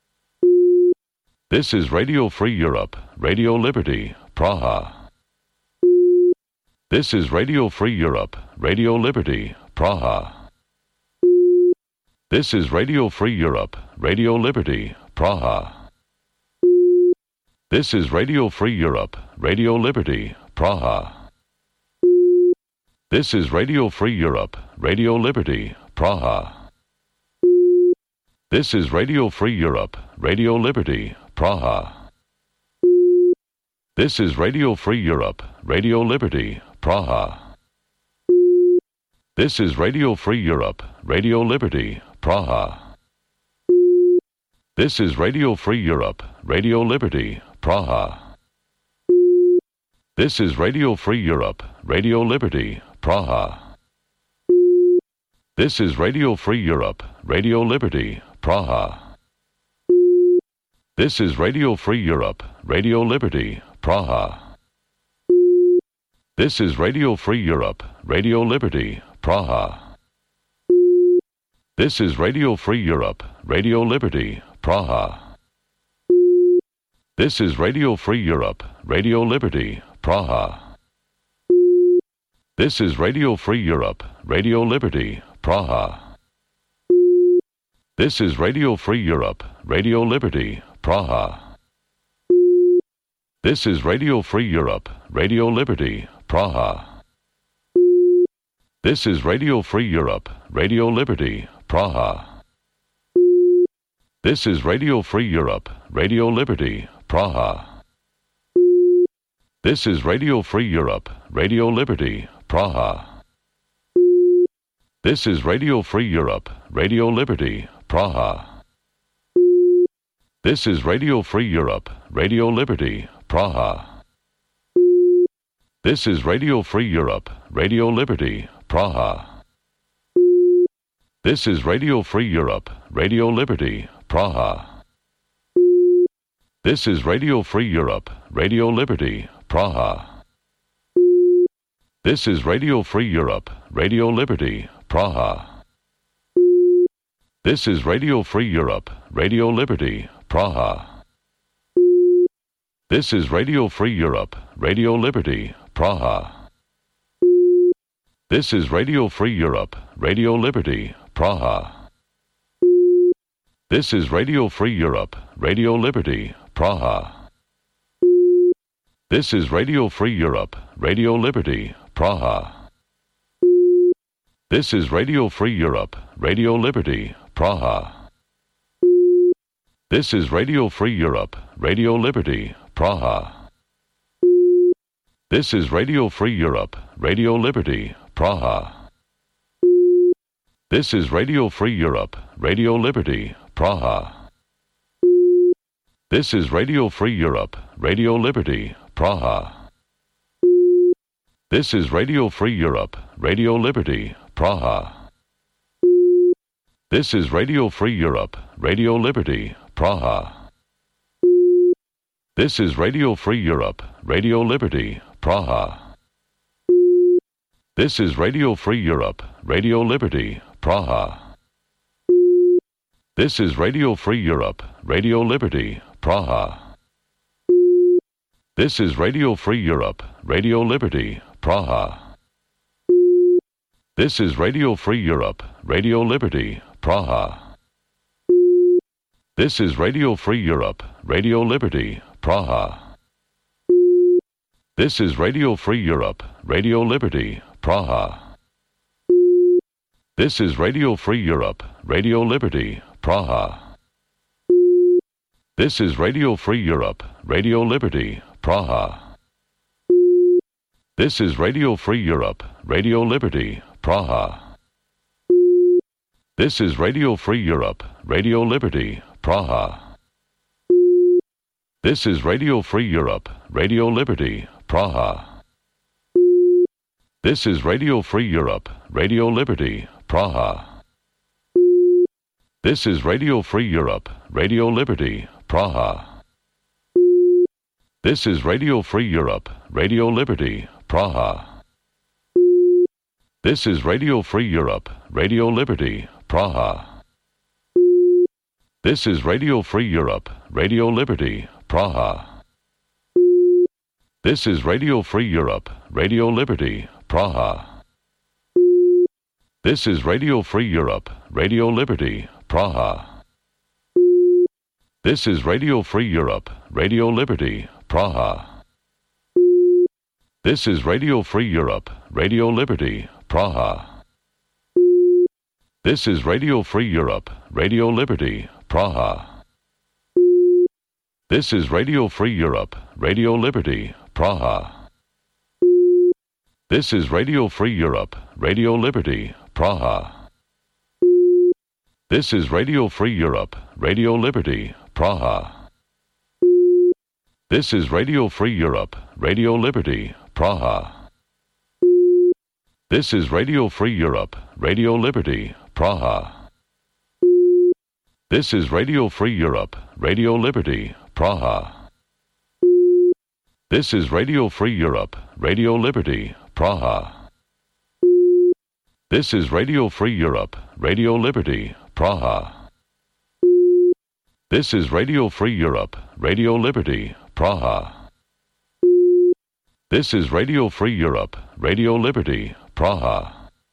This is Radio Free Europe, Radio Liberty, Praha. This is Radio Free Europe, Radio Liberty, Praha. This is Radio Free Europe, Radio Liberty, Praha. This is Radio Free Europe, Radio Liberty, Praha. This is Radio Free Europe, Radio Liberty, Praha. This is Radio Free Europe, Radio Liberty, Praha. This is Radio Free Europe, Radio Liberty, Praha. This is Radio Free Europe, Radio Liberty, Praha. This is Radio Free Europe, Radio Liberty, Praha. This is Radio Free Europe, Radio Liberty, Praha. This is Radio Free Europe, Radio Liberty, Praha. This is Radio Free Europe, Radio Liberty, Praha. This is Radio Free Europe, Radio Liberty, Praha. This is Radio Free Europe, Radio Liberty, Praha. This is Radio Free Europe, Radio Liberty, Praha. This is Radio Free Europe, Radio Liberty, Praha. This is Radio Free Europe, Radio Liberty, Praha. This is Radio Free Europe, Radio Liberty, Praha. This is Radio Free Europe, Radio Liberty, Praha. This is Radio Free Europe, Radio Liberty, Praha. This is Radio Free Europe, Radio Liberty, Praha. This is Radio Free Europe, Radio Liberty, Praha. This is Radio Free Europe, Radio Liberty, Praha. This is Radio Free Europe, Radio Liberty, Praha. This is Radio Free Europe, Radio Liberty, Praha. This is Radio Free Europe, Radio Liberty, Praha. This is Radio Free Europe, Radio Liberty, Praha. This is Radio Free Europe, Radio Liberty, Praha. This is Radio Free Europe, Radio Liberty, Praha. This is Radio Free Europe, Radio Liberty, Praha. This is Radio Free Europe, Radio Liberty, Praha. This is Radio Free Europe, Radio Liberty, Praha. This is Radio Free Europe, Radio Liberty, Praha. This is Radio Free Europe, Radio Liberty, Praha. This is Radio Free Europe, Radio Liberty, Praha. This is Radio Free Europe, Radio Liberty, Praha. This is Radio Free Europe, Radio Liberty, Praha. This is Radio Free Europe, Radio Liberty, Praha. This is Radio Free Europe, Radio Liberty, Praha. This is Radio Free Europe, Radio Liberty, Praha. This is Radio Free Europe, Radio Liberty, Praha. This is Radio Free Europe, Radio Liberty, Praha. This is Radio Free Europe, Radio Liberty, Praha. This is Radio Free Europe, Radio Liberty, Praha. This is Radio Free Europe, Radio Liberty, Praha. This is Radio Free Europe, Radio Liberty, Praha. This is Radio Free Europe, Radio Liberty, Praha. This is Radio Free Europe, Radio Liberty, Praha. This is Radio Free Europe, Radio Liberty, Praha. This is Radio Free Europe, Radio Liberty, Praha. This is Radio Free Europe, Radio Liberty, Praha. This is Radio Free Europe, Radio Liberty, Praha. This is Radio Free Europe, Radio Liberty, Praha. This is Radio Free Europe, Radio Liberty, Praha. This is Radio Free Europe, Radio Liberty, Praha. This is Radio Free Europe, Radio Liberty, Praha. This is Radio Free Europe, Radio Liberty, Praha. This is Radio Free Europe, Radio Liberty, Praha. This is Radio Free Europe, Radio Liberty, Praha. This is Radio Free Europe, Radio Liberty, Praha. This is Radio Free Europe, Radio Liberty, Praha. This is Radio Free Europe, Radio Liberty, Praha. This is Radio Free Europe, Radio Liberty, Praha. This is Radio Free Europe, Radio Liberty, Praha. This is Radio Free Europe, Radio Liberty, Praha. This is Radio Free Europe, Radio Liberty, Praha. This is Radio Free Europe, Radio Liberty, Praha. This is Radio Free Europe, Radio Liberty, Praha. This is Radio Free Europe, Radio Liberty, Praha. This is Radio Free Europe, Radio Liberty, Praha. This is Radio Free Europe, Radio Liberty, Praha.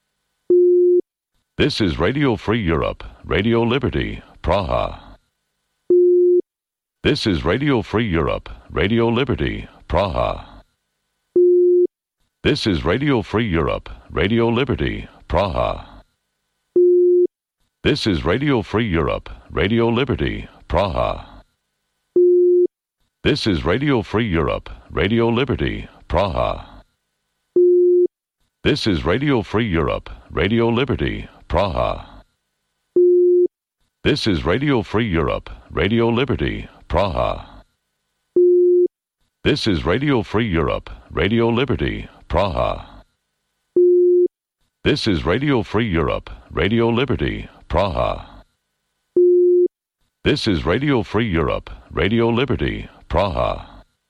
This is Radio Free Europe, Radio Liberty, Praha. This is Radio Free Europe, Radio Liberty, Praha. This is Radio Free Europe, Radio Liberty, Praha. This is Radio Free Europe, Radio Liberty, Praha. This is Radio Free Europe, Radio Liberty, Praha. This is Radio Free Europe, Radio Liberty, Praha. This is Radio Free Europe, Radio Liberty, Praha. This is Radio Free Europe, Radio Liberty, Praha. This is Radio Free Europe, Radio Liberty, Praha. This is Radio Free Europe, Radio Liberty, Praha.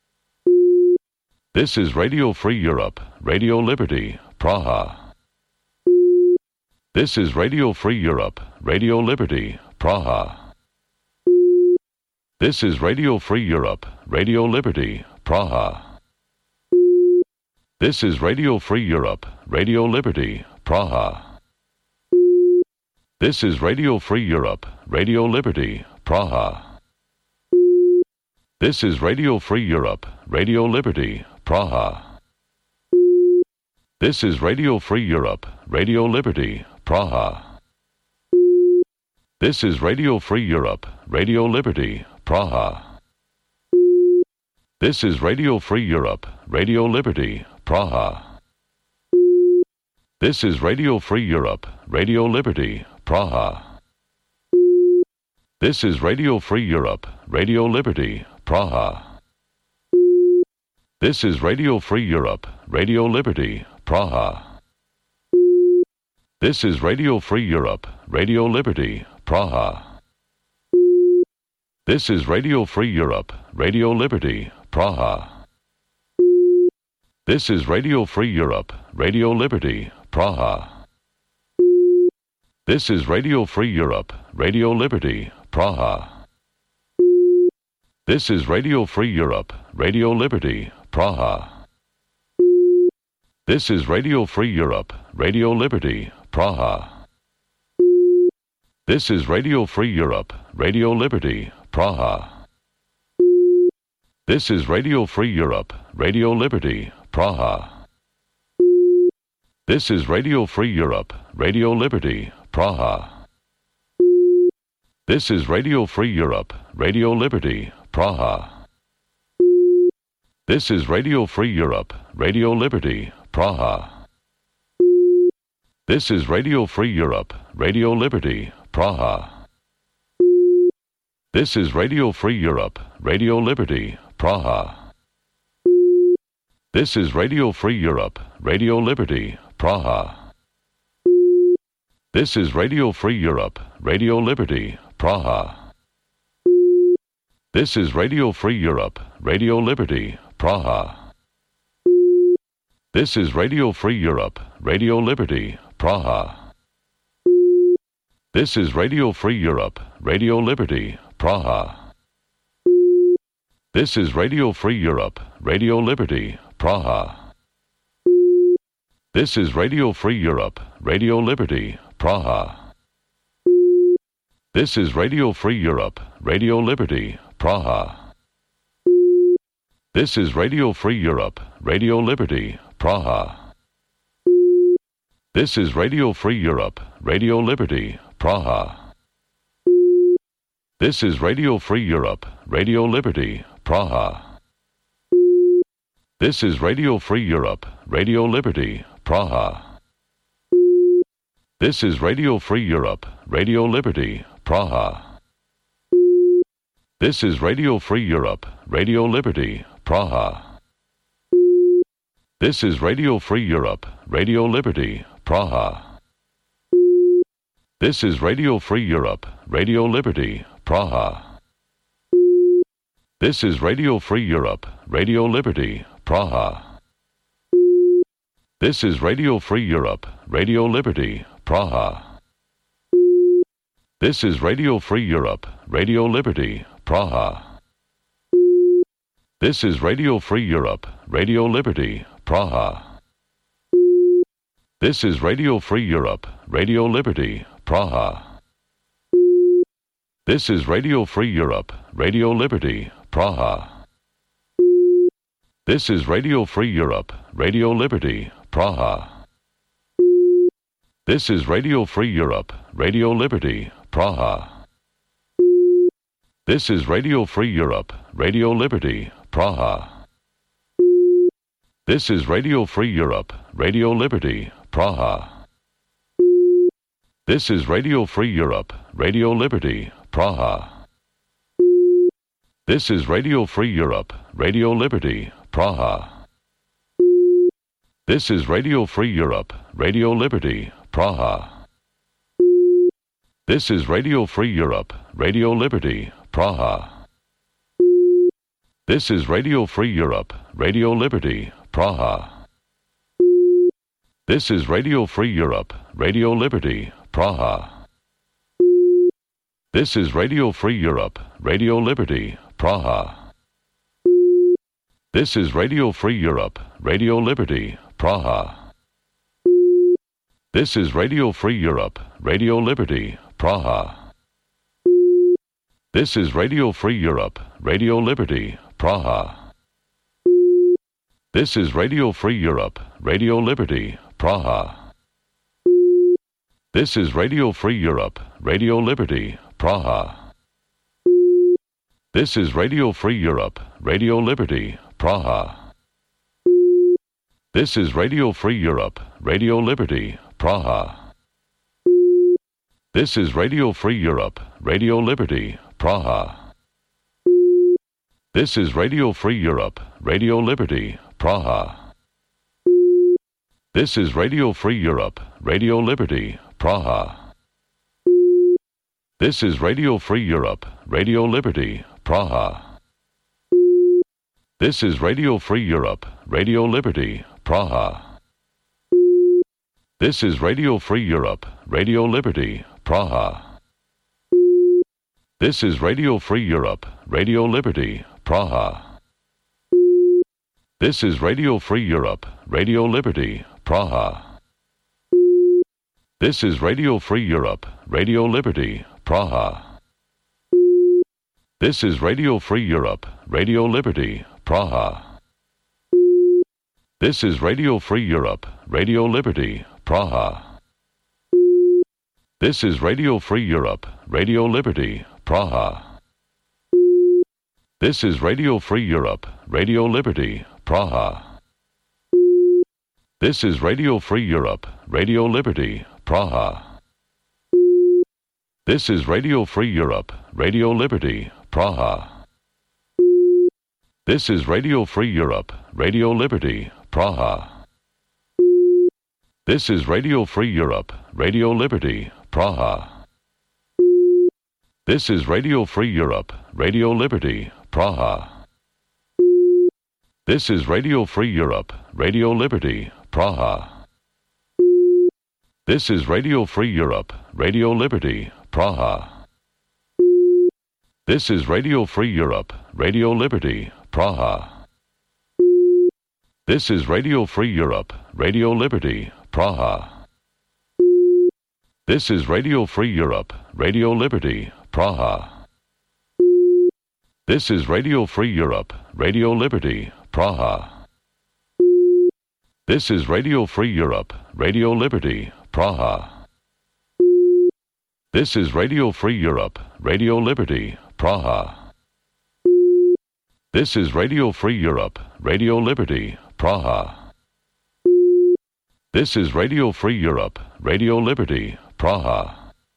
This is Radio Free Europe, Radio Liberty, Praha. This is Radio Free Europe, Radio Liberty, Praha. This is Radio Free Europe, Radio Liberty, Praha. This is Radio Free Europe, Radio Liberty, Praha. This is Radio Free Europe, Radio Liberty, Praha. This is Radio Free Europe, Radio Liberty, Praha. This is Radio Free Europe, Radio Liberty, Praha. This is Radio Free Europe, Radio Liberty, Praha. This is Radio Free Europe, Radio Liberty, Praha. This is Radio Free Europe, Radio Liberty, Praha. This is Radio Free Europe, Radio Liberty, Praha. This is Radio Free Europe, Radio Liberty, Praha. This is Radio Free Europe, Radio Liberty, Praha. This is Radio Free Europe, Radio Liberty, Praha. This is Radio Free Europe, Radio Liberty, Praha. This is Radio Free Europe, Radio Liberty, Praha. This is Radio Free Europe, Radio Liberty, Praha. This is Radio Free Europe, Radio Liberty, Praha. This is Radio Free Europe, Radio Liberty, Praha. This is Radio Free Europe, Radio Liberty, Praha. This is Radio Free Europe, Radio Liberty, Praha. This is Radio Free Europe, Radio Liberty, Praha. This is Radio Free Europe, Radio Liberty, Praha. This is Radio Free Europe, Radio Liberty, Praha. This is Radio Free Europe, Radio Liberty, Praha. This is Radio Free Europe, Radio Liberty, Praha. This is Radio Free Europe, Radio Liberty, Praha. This is Radio Free Europe, Radio Liberty, Praha. This is Radio Free Europe, Radio Liberty, Praha. This is Radio Free Europe, Radio Liberty, Praha. This is Radio Free Europe, Radio Liberty, Praha. This is Radio Free Europe, Radio Liberty, Praha. This is Radio Free Europe, Radio Liberty, Praha. This is Radio Free Europe, Radio Liberty, Praha. This is Radio Free Europe, Radio Liberty, Praha. This is Radio Free Europe, Radio Liberty, Praha. This is Radio Free Europe, Radio Liberty, Praha. This is Radio Free Europe, Radio Liberty, Praha. This is Radio Free Europe, Radio Liberty, Praha. This is Radio Free Europe, Radio Liberty, Praha. This is Radio Free Europe, Radio Liberty, Praha. This is Radio Free Europe, Radio Liberty, Praha. This is Radio Free Europe, Radio Liberty, Praha. This is Radio Free Europe, Radio Liberty, Praha. This is Radio Free Europe, Radio Liberty, Praha. This is Radio Free Europe, Radio Liberty, Praha. This is Radio Free Europe, Radio Liberty, Praha. This is Radio Free Europe, Radio Liberty, Praha. This is Radio Free Europe, Radio Liberty, Praha. This is Radio Free Europe, Radio Liberty, Praha. This is Radio Free Europe, Radio Liberty, Praha. This is Radio Free Europe, Radio Liberty, Praha. This is Radio Free Europe, Radio Liberty, Praha. This is Radio Free Europe, Radio Liberty, Praha. This is Radio Free Europe, Radio Liberty, Praha. This is Radio Free Europe, Radio Liberty, Praha. This is Radio Free Europe, Radio Liberty, Praha. This is Radio Free Europe, Radio Liberty, Praha. This is Radio Free Europe, Radio Liberty, Praha. This is Radio Free Europe, Radio Liberty, Praha. This is Radio Free Europe, Radio Liberty, Praha. This is Radio Free Europe, Radio Liberty, Praha. This is Radio Free Europe, Radio Liberty, Praha. This is Radio Free Europe, Radio Liberty, Praha. This is Radio Free Europe, Radio Liberty, Praha. This is Radio Free Europe, Radio Liberty, Praha. This is Radio Free Europe, Radio Liberty, Praha. This is Radio Free Europe, Radio Liberty, Praha. This is Radio Free Europe, Radio Liberty, Praha. This is Radio Free Europe, Radio Liberty, Praha. This is Radio Free Europe, Radio Liberty, Praha. This is Radio Free Europe, Radio Liberty, Praha. This is Radio Free Europe, Radio Liberty, Praha. This is Radio Free Europe, Radio Liberty, Praha. This is Radio Free Europe, Radio Liberty, Praha. This is Radio Free Europe, Radio Liberty, Praha. This is Radio Free Europe, Radio Liberty, Praha. This is Radio Free Europe, Radio Liberty, Praha. This is Radio Free Europe, Radio Liberty, Praha. This is Radio Free Europe, Radio Liberty, Praha. This is Radio Free Europe, Radio Liberty, Praha. This is Radio Free Europe, Radio Liberty, Praha. This is Radio Free Europe, Radio Liberty, Praha. This is Radio Free Europe, Radio Liberty, Praha. This is Radio Free Europe, Radio Liberty, Praha. This is Radio Free Europe, Radio Liberty, Praha. This is Radio Free Europe, Radio Liberty, Praha. This is Radio Free Europe, Radio Liberty, Praha. This is Radio Free Europe, Radio Liberty, Praha. This is Radio Free Europe, Radio Liberty, Praha. This is Radio Free Europe, Radio Liberty, Praha. This is Radio Free Europe, Radio Liberty, Praha. This is Radio Free Europe, Radio Liberty, Praha.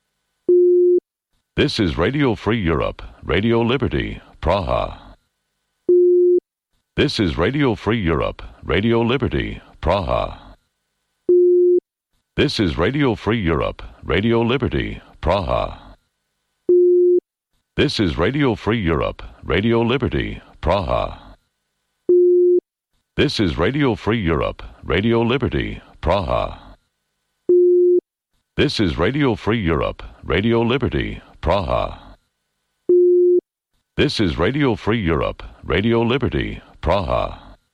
This is Radio Free Europe, Radio Liberty, Praha. This is Radio Free Europe, Radio Liberty, Praha. This is Radio Free Europe, Radio Liberty, Praha. This is Radio Free Europe, Radio Liberty, Praha. This is Radio Free Europe, Radio Liberty, Praha. This is Radio Free Europe, Radio Liberty, Praha. This is Radio Free Europe, Radio Liberty, Praha.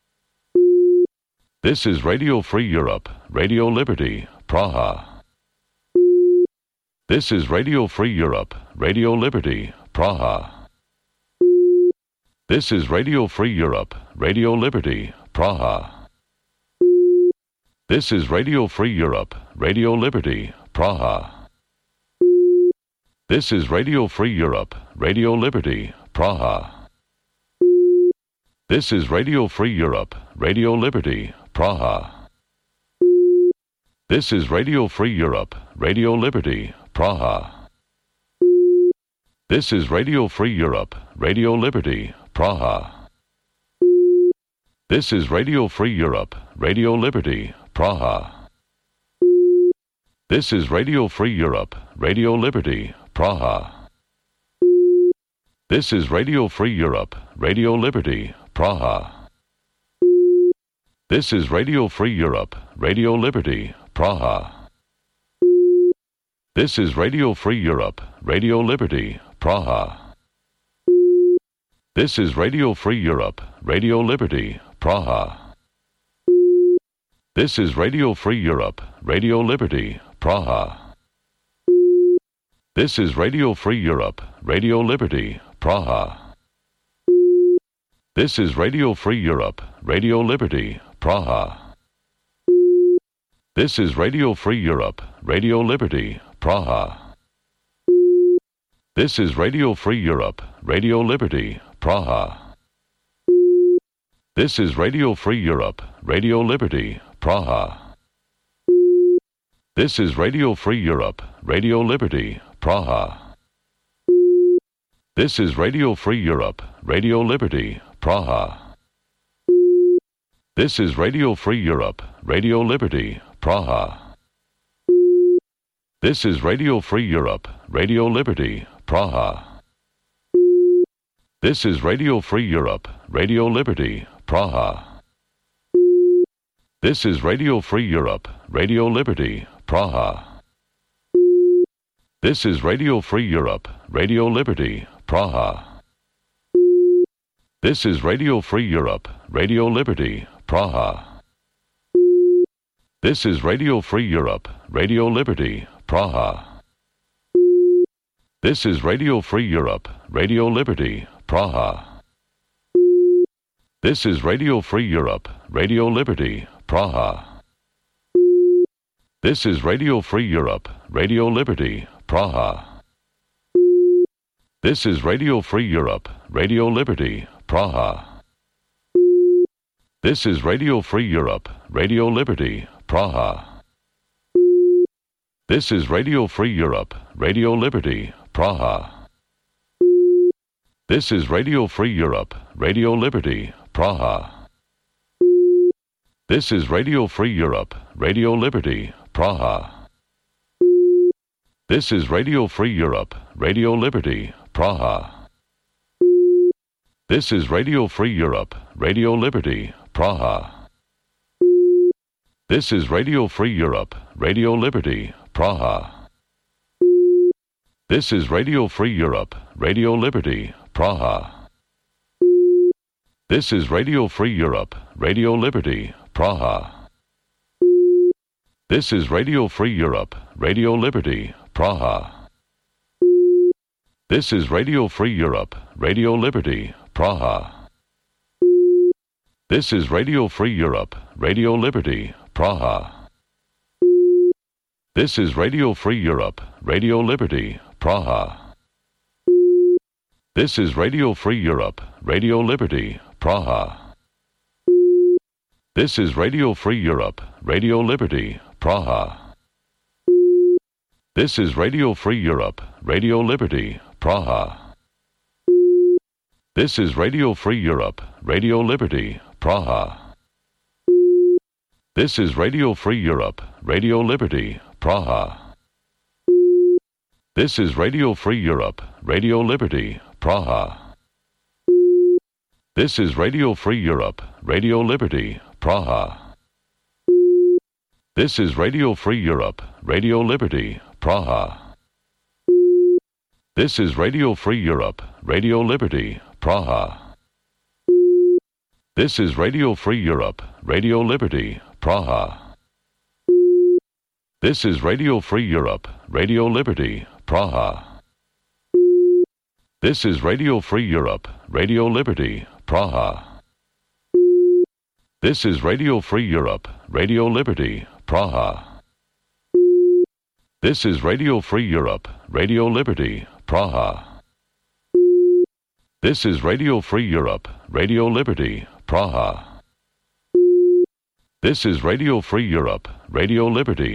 This is Radio Free Europe, Radio Liberty, Praha. This is Radio Free Europe, Radio Liberty, Praha. This is Radio Free Europe, Radio Liberty, Praha. This is Radio Free Europe, Radio Liberty, Praha. This is Radio Free Europe, Radio Liberty, Praha. This is Radio Free Europe, Radio Liberty, Praha. This is Radio Free Europe, Radio Liberty, Praha. This is Radio Free Europe, Radio Liberty, Praha. This is Radio Free Europe, Radio Liberty, Praha. This is Radio Free Europe, Radio Liberty, Praha. This is Radio Free Europe, Radio Liberty, Praha. This is Radio Free Europe, Radio Liberty, Praha. This is Radio Free Europe, Radio Liberty, Praha. This is Radio Free Europe, Radio Liberty, Praha. This is Radio Free Europe, Radio Liberty, Praha. This is Radio Free Europe, Radio Liberty, Praha. This is Radio Free Europe, Radio Liberty, Praha. This is Radio Free Europe, Radio Liberty, Praha. This is Radio Free Europe, Radio Liberty, Praha. This is Radio Free Europe, Radio Liberty, Praha. This is Radio Free Europe, Radio Liberty, Praha. This is Radio Free Europe, Radio Liberty, Praha. This is Radio Free Europe, Radio Liberty, Praha. This is Radio Free Europe, Radio Liberty, Praha. This is Radio Free Europe, Radio Liberty, Praha. This is Radio Free Europe, Radio Liberty, Praha. This is Radio Free Europe, Radio Liberty, Praha. This is Radio Free Europe, Radio Liberty, Praha. This is Radio Free Europe, Radio Liberty, Praha. This is Radio Free Europe, Radio Liberty, Praha. This is Radio Free Europe, Radio Liberty, Praha. This is Radio Free Europe, Radio Liberty, Praha. This is Radio Free Europe, Radio Liberty, Praha. This is Radio Free Europe, Radio Liberty, Praha. This is Radio Free Europe, Radio Liberty, Praha. This is Radio Free Europe, Radio Liberty, Praha. This is Radio Free Europe, Radio Liberty, Praha. This is Radio Free Europe, Radio Liberty, Praha. This is Radio Free Europe, Radio Liberty, Praha. This is Radio Free Europe, Radio Liberty, Praha. This is Radio Free Europe, Radio Liberty, Praha. This is Radio Free Europe, Radio Liberty, Praha. This is Radio Free Europe, Radio Liberty, Praha. This is Radio Free Europe, Radio Liberty, Praha. This is Radio Free Europe, Radio Liberty, Praha. This is Radio Free Europe, Radio Liberty, Praha. This is Radio Free Europe, Radio Liberty, Praha. This is Radio Free Europe, Radio Liberty, Praha. This is Radio Free Europe, Radio Liberty, Praha. This is Radio Free Europe, Radio Liberty, Praha. This is Radio Free Europe, Radio Liberty, Praha. This is Radio Free Europe, Radio Liberty, Praha. This is Radio Free Europe, Radio Liberty, Praha. This is Radio Free Europe, Radio Liberty, Praha. This is Radio Free Europe, Radio Liberty, Praha. This is Radio Free Europe, Radio Liberty, Praha. This is Radio Free Europe, Radio Liberty, Praha. This is Radio Free Europe, Radio Liberty, Praha. This is Radio Free Europe, Radio Liberty, Praha. This is Radio Free Europe, Radio Liberty, Praha. This is Radio Free Europe, Radio Liberty, Praha. This is Radio Free Europe, Radio Liberty,